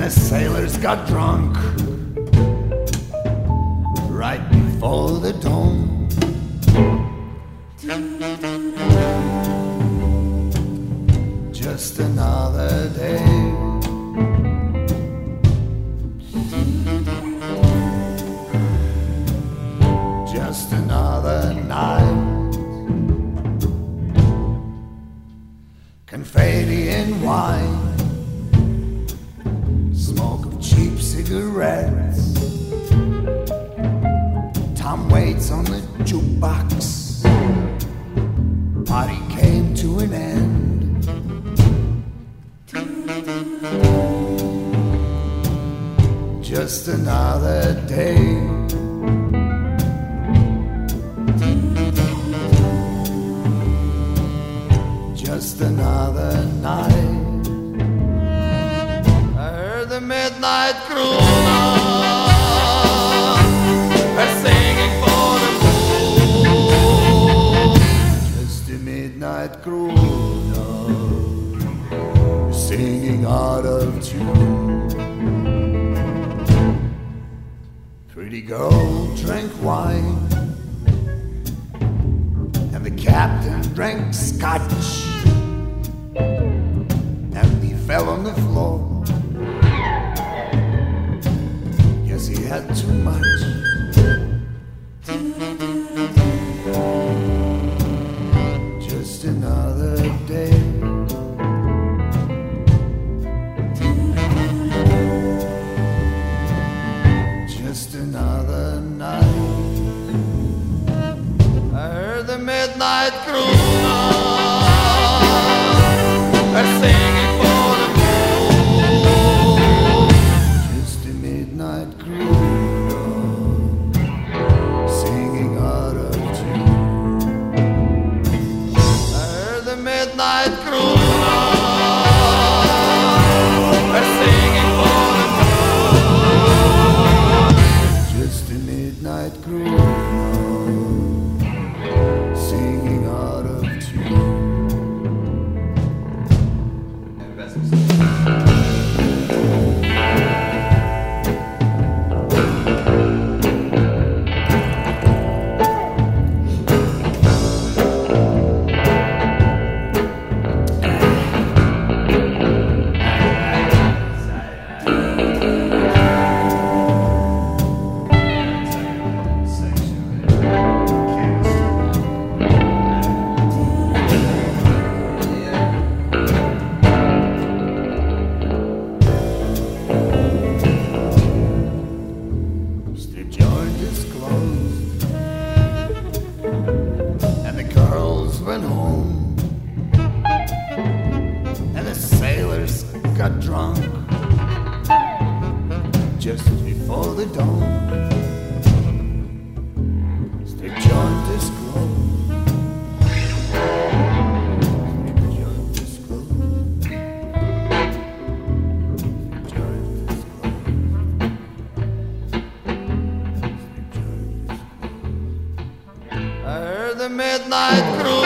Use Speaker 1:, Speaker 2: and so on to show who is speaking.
Speaker 1: the sailors got drunk right before the dawn. Just another day, just another night. Confetti and wine, smoke of cheap cigarettes. Tom waits on the jukebox. Party came to an end. Just another day, just another night. I heard the midnight crooner singing for the moon. Just a midnight crooner singing out of tune. Pretty girl drank wine, and the captain drank scotch, and he fell on the floor. Guess he had too much. Just another day, just another night. I heard the midnight crooner singing for the moon. Just a midnight crooner singing out of tune. I heard the midnight crooner singing for the moon. Just a midnight crooner singing out of tune. Home, and the sailors got drunk just before the dawn. They joined this club. They joined this club. They joined this club. They joined this club. I heard the midnight crew